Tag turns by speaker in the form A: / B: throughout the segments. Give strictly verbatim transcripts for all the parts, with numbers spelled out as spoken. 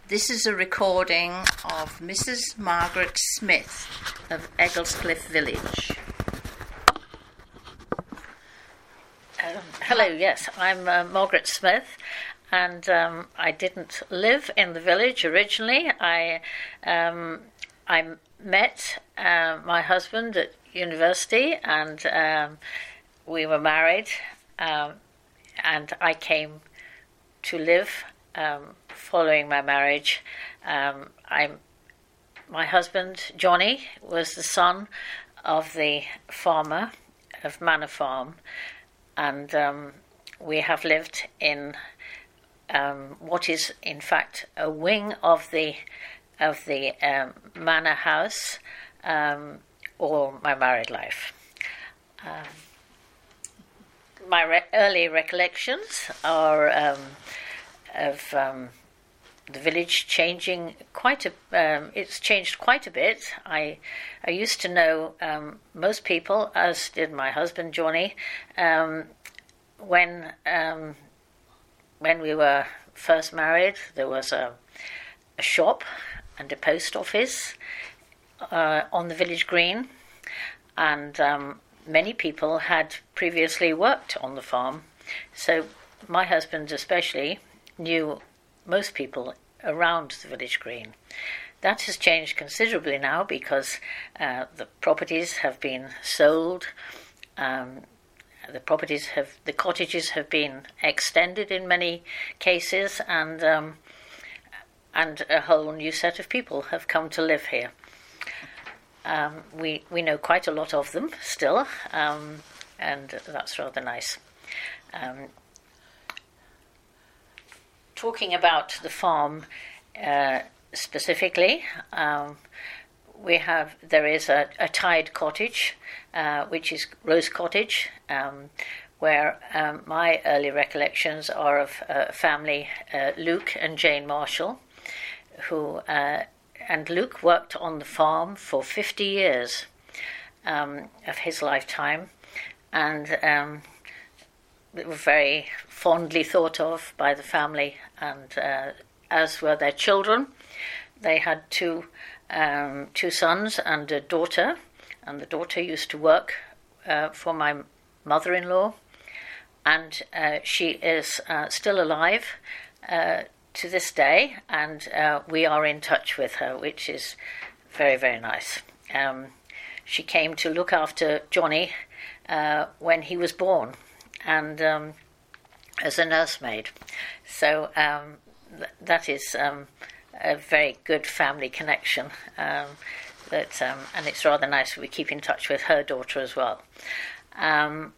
A: This is a recording of Missus Margaret Smith of Egglescliffe Village.
B: Um, hello, yes, I'm uh, Margaret Smith, and um, I didn't live in the village originally. I um, I met uh, my husband at university, and um, we were married, um, and I came to live um, following my marriage. Um, I'm my husband Johnny was the son of the farmer of Manor Farm. And um, we have lived in um, what is, in fact, a wing of the of the um, manor house um, all my married life. Um, my re- early recollections are um, of um, the village changing quite a. Um, it's changed quite a bit. I I used to know um, most people, as did my husband Johnny, um, when um, when we were first married. There was a, a shop and a post office uh, on the village green, and um, many people had previously worked on the farm. So my husband especially knew most people around the village green. That has changed considerably now because uh, the properties have been sold. Um, the properties have, the cottages have been extended in many cases, and um, and a whole new set of people have come to live here. Um, we we know quite a lot of them still, um, and that's rather nice. Um, talking about the farm. Uh, specifically, um, we have there is a, a tied cottage, uh, which is Rose Cottage, um, where um, my early recollections are of a family, uh, Luke and Jane Marshall, who uh, and Luke worked on the farm for fifty years um, of his lifetime, and um, they were very fondly thought of by the family, and uh, as were their children. They had two um, two sons and a daughter, and the daughter used to work uh, for my mother-in-law, and uh, she is uh, still alive uh, to this day, and uh, we are in touch with her, which is very, very nice. Um, she came to look after Johnny uh, when he was born, and um, as a nursemaid. So um, th- that is um, a very good family connection. Um, that um, and it's rather nice we keep in touch with her daughter as well. Um,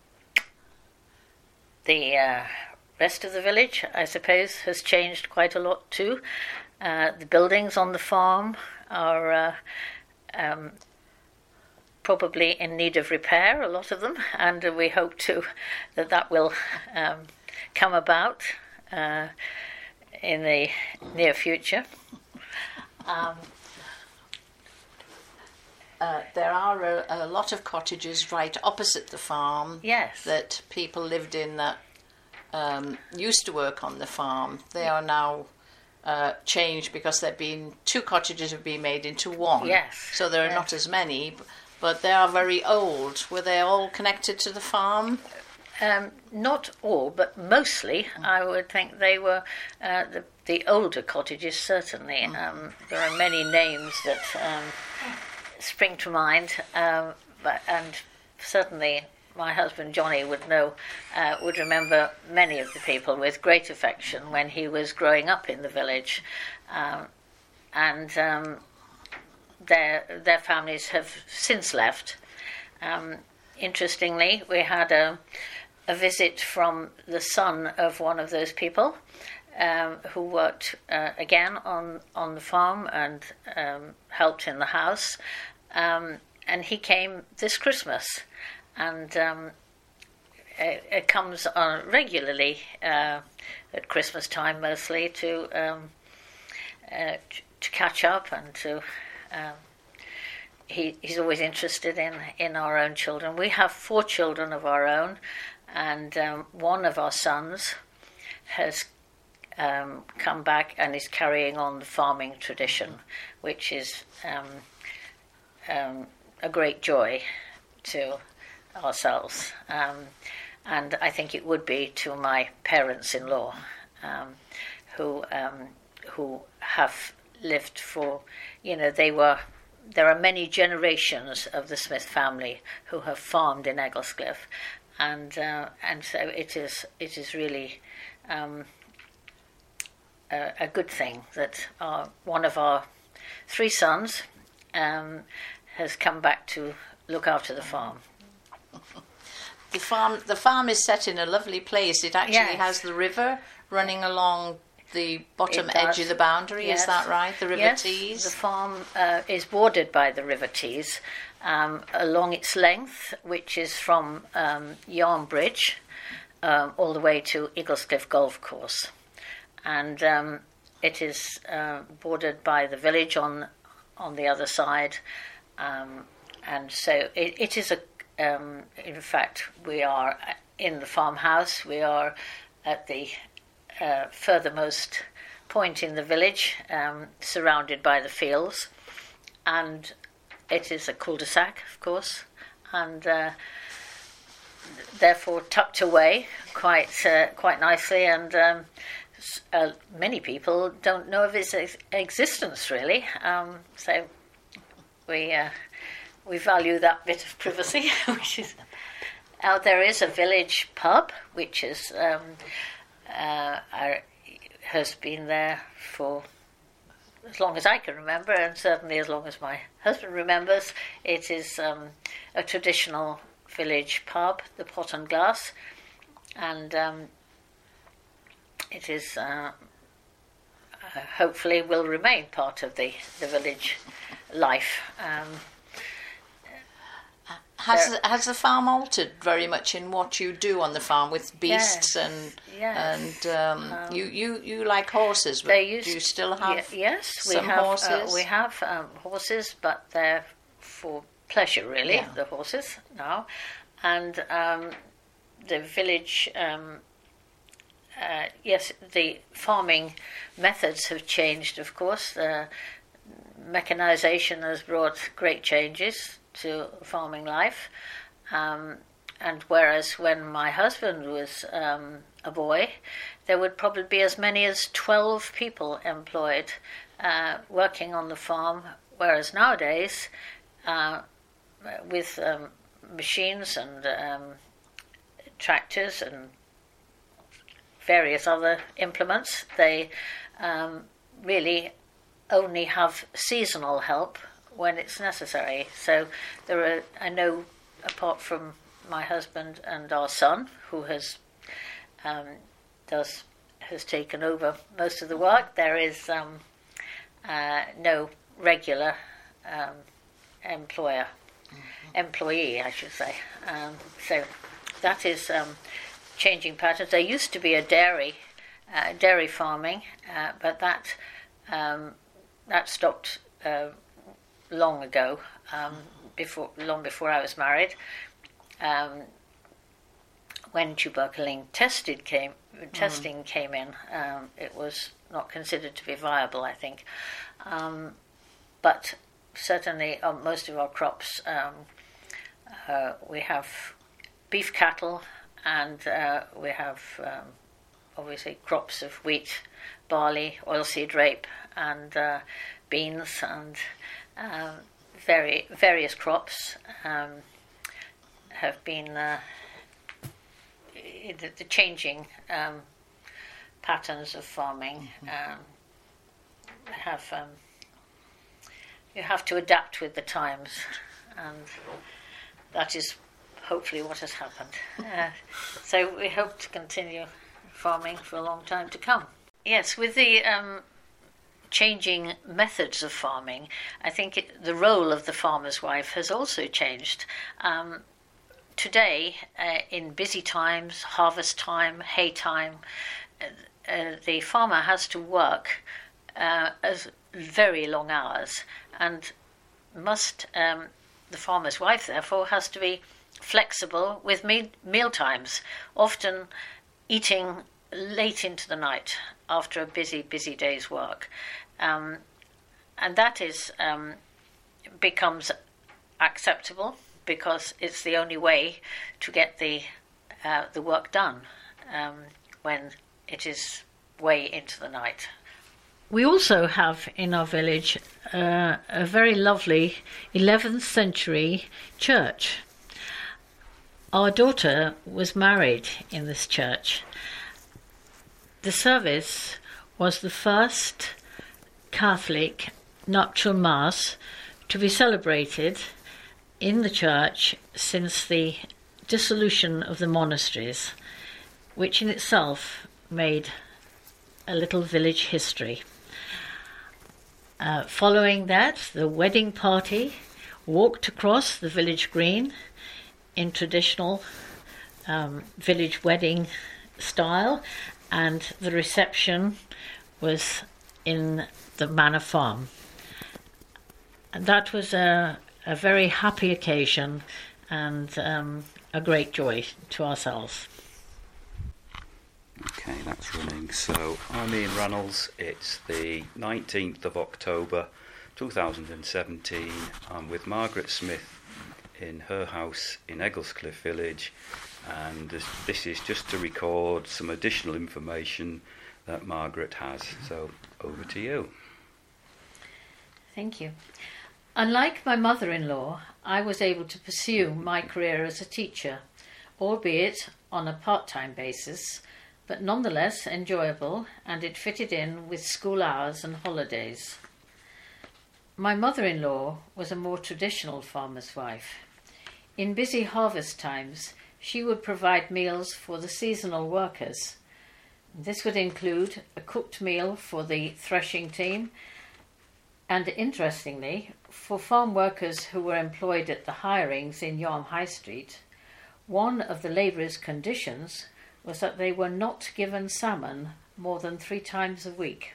B: the uh, rest of the village, I suppose, has changed quite a lot too. Uh, the buildings on the farm are uh, um, probably in need of repair, a lot of them, and we hope to that that will um, come about uh, in the near future. Um,
A: Uh, there are a, a lot of cottages right opposite the farm.
B: Yes.
A: That people lived in that um, used to work on the farm. They are now uh, changed because there have been two cottages have been made into one.
B: Yes.
A: So there are
B: yes.
A: not as many, but they are very old. Were they all connected to the farm?
B: Um, not all, but mostly, mm. I would think they were uh, the the older cottages. Certainly, mm. um, there are many names that um, spring to mind, um, but and certainly my husband Johnny would know, uh, would remember many of the people with great affection when he was growing up in the village, um, and um, their their families have since left. Um, interestingly, we had a. a visit from the son of one of those people um, who worked uh, again on, on the farm and um, helped in the house. Um, and he came this Christmas, and um, it, it comes on regularly uh, at Christmas time mostly to um, uh, to catch up and to. Um, he, he's always interested in, in our own children. We have four children of our own. And um, one of our sons has um, come back and is carrying on the farming tradition, which is um, um, a great joy to ourselves. Um, and I think it would be to my parents-in-law, um, who um, who have lived for, you know, they were. There are many generations of the Smith family who have farmed in Egglescliffe, and uh, and so it is it is really um, a, a good thing that our, one of our three sons um, has come back to look after the farm.
A: The farm the farm is set in a lovely place. It actually
B: Yes.
A: has the river running along the bottom
B: It
A: edge
B: does.
A: of the boundary.
B: Yes.
A: Is that right? The River
B: Yes,
A: Tees.
B: the farm uh, is bordered by the River Tees um, along its length, which is from um, Yarn Bridge um, all the way to Eaglescliffe Golf Course. And um, it is uh, bordered by the village on on the other side. Um, and so it, it is a, um, in fact, we are in the farmhouse. We are at the uh, furthermost point in the village, um, surrounded by the fields, and it is a cul-de-sac, of course, and uh, therefore tucked away quite uh, quite nicely. And um, uh, many people don't know of its ex- existence, really. Um, so we uh, we value that bit of privacy, which is. Uh, there is a village pub, which is. Um, Uh, are, has been there for as long as I can remember, and certainly as long as my husband remembers. It is um, a traditional village pub, the Pot and Glass, and um, it is uh, uh, hopefully will remain part of the, the village life. Um,
A: Has
B: there-
A: the, has the farm altered very much in what you do on the farm with beasts
B: Yes,
A: and
B: yes.
A: and um, you, you you like horses? But
B: They used
A: do you still have
B: Ye- yes, we
A: some
B: have
A: horses?
B: Uh, we have um, horses, but they're for pleasure, really.
A: Yeah.
B: The horses now, and um, the village. Um, uh, yes, the farming methods have changed. Of course, the mechanisation has brought great changes to farming life, um, and whereas when my husband was um, a boy, there would probably be as many as twelve people employed uh, working on the farm, whereas nowadays, uh, with um, machines and um, tractors and various other implements, they um, really only have seasonal help when it's necessary. So there are, I know, apart from my husband and our son, who has um, does has taken over most of the work, there is um, uh, no regular um, employer mm-hmm. employee, I should say. Um, so that is um, changing patterns. There used to be a dairy uh, dairy farming, uh, but that um, that stopped. Uh, long ago, um, before long before I was married, um, when tuberculin tested came testing mm. came in, um, it was not considered to be viable, I think. Um, but certainly, on most of our crops, um, uh, we have beef cattle, and uh, we have um, obviously crops of wheat, barley, oilseed rape, and uh, beans, and Um, very various crops um, have been uh, the, the changing um, patterns of farming. Um, have um, you have to adapt with the times, and that is hopefully what has happened. Uh, so we hope to continue farming for a long time to come. Yes, with the um, changing methods of farming, I think it, the role of the farmer's wife has also changed. Um, today, uh, in busy times, harvest time, hay time, uh, uh, the farmer has to work uh, as very long hours, and must um, the farmer's wife therefore has to be flexible with me- meal times, often eating late into the night after a busy, busy day's work. Um, and that is um, becomes acceptable because it's the only way to get the uh, the work done um, when it is way into the night. We also have in our village uh, a very lovely eleventh century church. Our daughter was married in this church. The service was the first Catholic nuptial mass to be celebrated in the church since the dissolution of the monasteries, which in itself made a little village history. Uh, following that, the wedding party walked across the village green in traditional um, village wedding style, and the reception was in the manor farm. And that was a, a very happy occasion and um, a great joy to ourselves.
C: Okay, that's running. So I'm Ian Reynolds. It's the nineteenth of October two thousand seventeen. I'm with Margaret Smith in her house in Egglescliffe Village, and this, this is just to record some additional information that Margaret has. So over to you.
B: Thank you. Unlike my mother-in-law, I was able to pursue my career as a teacher, albeit on a part-time basis, but nonetheless enjoyable, and it fitted in with school hours and holidays. My mother-in-law was a more traditional farmer's wife. In busy harvest times, she would provide meals for the seasonal workers. This would include a cooked meal for the threshing team, and interestingly, for farm workers who were employed at the hirings in Yarm High Street, one of the labourers' conditions was that they were not given salmon more than three times a week.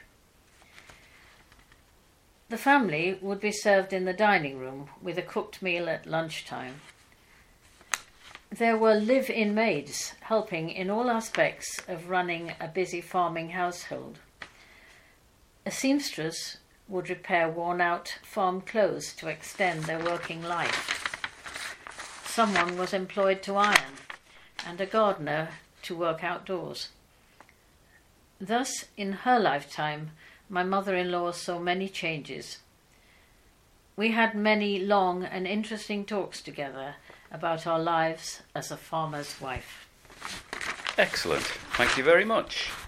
B: The family would be served in the dining room with a cooked meal at lunchtime. There were live-in maids helping in all aspects of running a busy farming household. A seamstress would repair worn-out farm clothes to extend their working life. Someone was employed to iron, and a gardener to work outdoors. Thus, in her lifetime, my mother-in-law saw many changes. We had many long and interesting talks together about our lives as a farmer's wife.
C: Excellent. Thank you very much.